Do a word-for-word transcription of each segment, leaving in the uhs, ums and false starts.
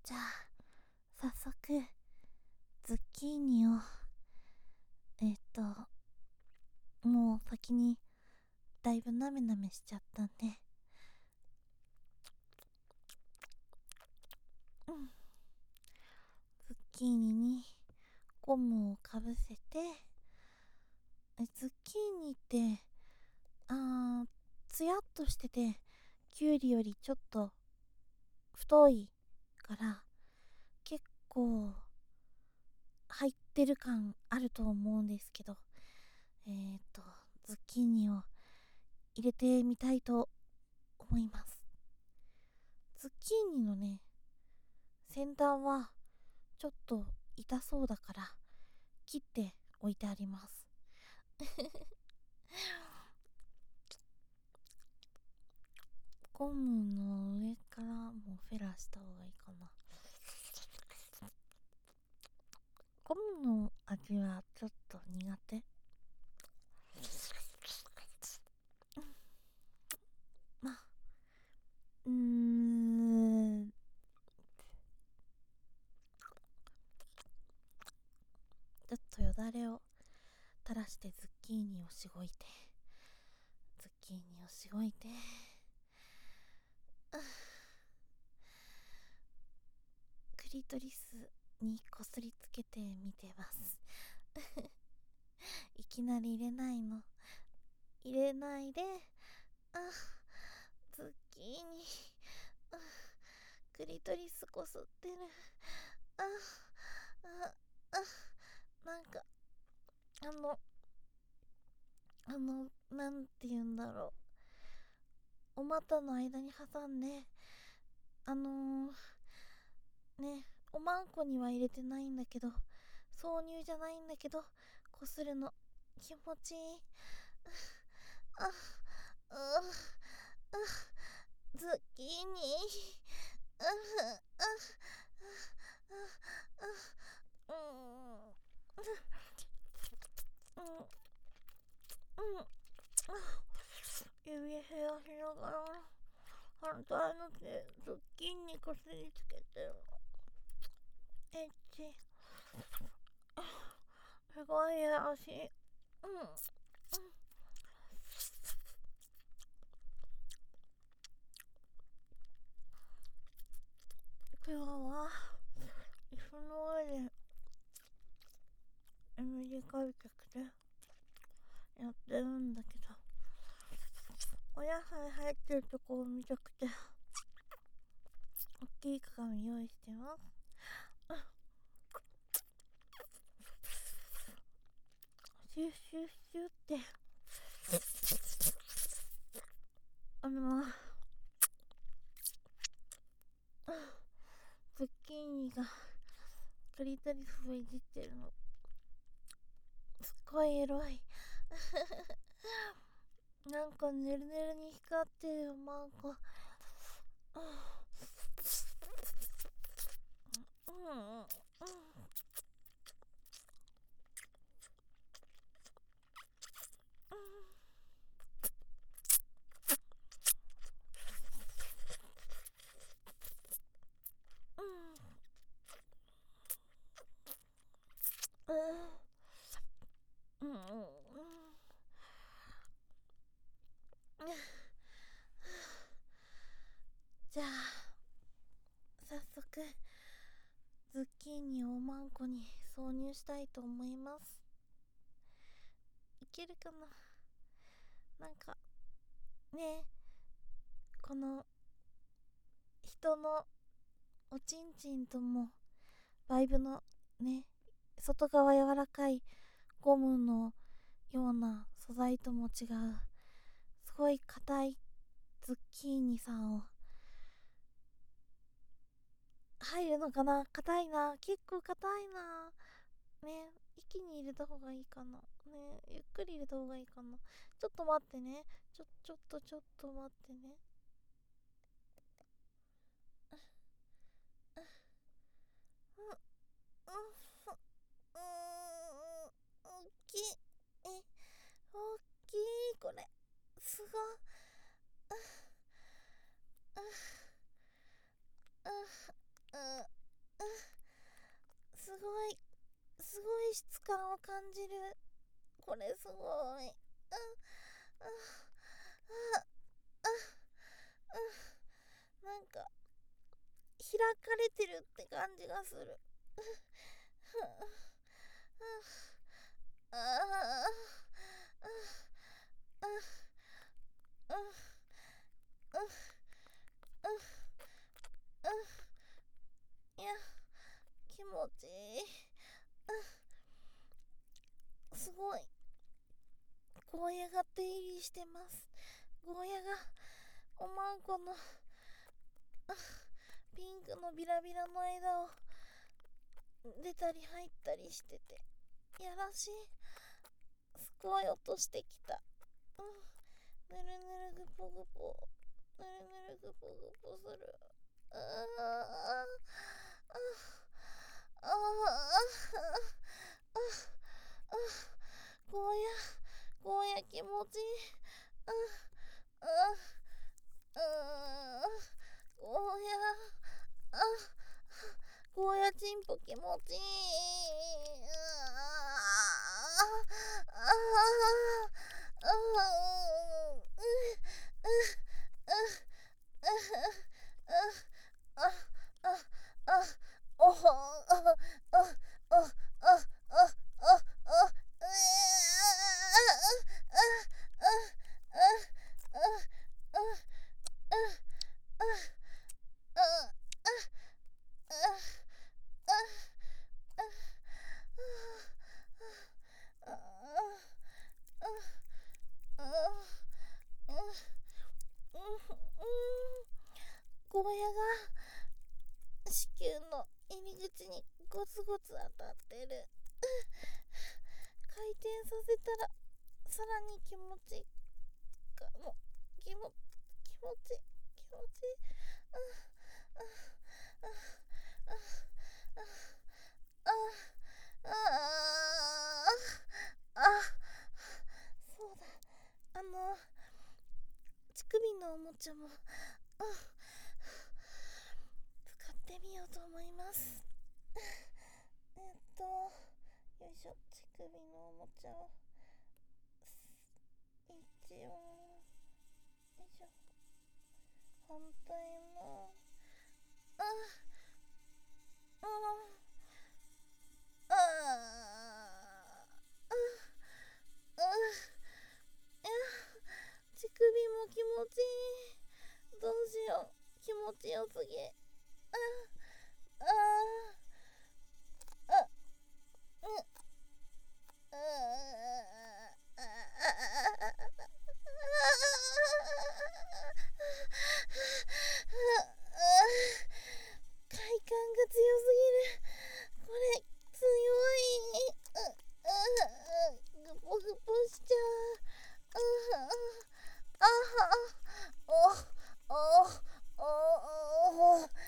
じゃあ早速ズッキーニをえっともう先にだいぶなめなめしちゃったんで、うん、ズッキーニにゴムをかぶせて、えズッキーニってあーつやっとしててきゅうりよりちょっと太いから結構入ってる感あると思うんですけど、えーっとズッキーニを入れてみたいと思います。ズッキーニのね先端はちょっと痛そうだから切って置いてあります。ゴムの上からもフェラした方がいいかな。ゴムの味はちょっと苦手。まあうーんちょっとよだれを垂らしてズッキーニをしごいてズッキーニをしごいてクリトリスにこすりつけてみてますいきなり入れないの、入れないで、あズッキーニ、あクリトリスこすってる、あああなんかあのあのなんて言うんだろう、お股の間に挟んで、あのー、ねおまんこには入れてないんだけど、挿入じゃないんだけどこするの気持ちいい。あああズッキーニ、ああああうんうんうん指減らしながら反対の手ズッキーニこすりつけてるのエッチ、すごいやらしい。うんうん今日は椅子の上で エムジー 開脚でやってるんだけど、お野菜入ってるとこを見たくて大きい鏡用意してます。シュッシュッシュってあのズッキーニがクリトリスをいじってるのすっごいエロいなんかねるねるに光ってるよマンコ。うんうんうんうんうんうんじゃあ早速ズッキーニをおまんこに挿入したいと思います。いけるかな。なんかねこの人のおちんちんともバイブのね外側柔らかいゴムのような素材とも違うすごい硬いズッキーニさんを入るのかな。硬いな、結構硬いなね。一気に入れた方がいいかなね、ゆっくり入れた方がいいかな。ちょっと待ってね、ちょちょっとちょっと待ってね。うんうんうん大きい、え大きいこれすごい。 感じる。これすごい。あああああなんか開かれてるって感じがする。あああああいや、気持ちいい。すごい。ゴーヤが出入りしてます。ゴーヤがおまんこのピンクのビラビラの間を出たり入ったりしてて、やらしい。すごい音してきた。うん、ぬるぬるぐぽぐぽ、ぬるぬるぐぽぐぽする。あああああああゴーヤゴーヤ気持ちいい。あああゴーヤあゴーヤチンポ気持ちいい。あああおほゴーヤが子宮の入り口にゴツゴツ当たってる。回転させたらさらに気持ちいいかも。気も気持ちいい気持ちいい。あああああああそうだ、あの乳首のおもちゃも、うん、使ってみようと思います。えっとよいしょ、乳首のおもちゃを一応よいしょ、反対のあああああ乳首も気持ちいい。どうしよう、気持ちよすぎ。ああああうん快感が強すぎる。これ強い。ぐぽぐぽしちゃう。ああおおおおう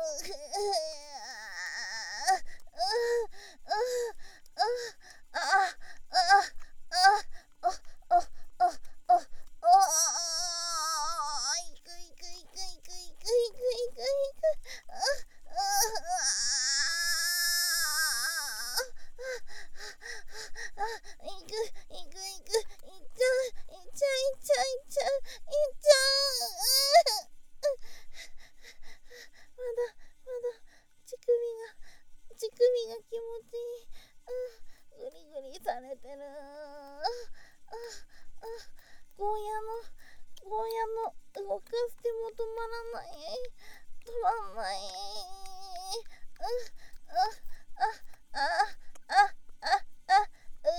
されてる。ゴーヤのゴーヤの動かしても止まらない、止まんない。あああああああ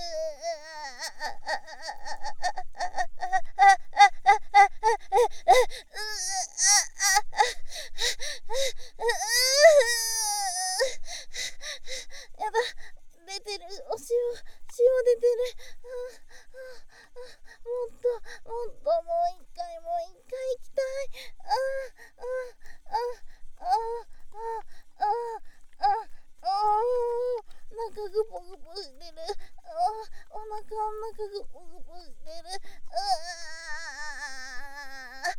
やだ、出てる、お塩塩出てる。もっともっと、もう一回もう一回行きたい。ああああああああ中グポグポしてる。お腹の中グポグポしてる。ああ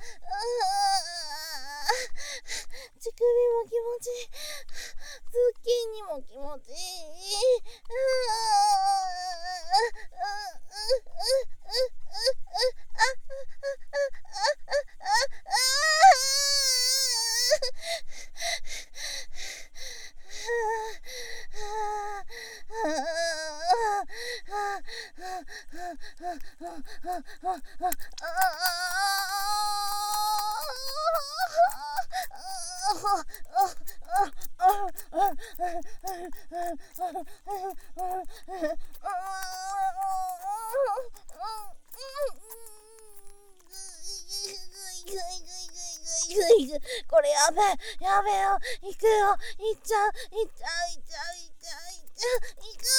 乳首も気持ちいい。ズッキーニも気持ちいい。ああこれやべえ、やべえよ、行くよ、行っちゃう、行っちゃう、行っちゃう、行っちゃう、行っちゃう、行く。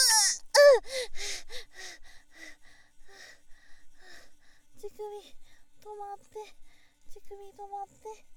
乳首止まって、乳首止まって。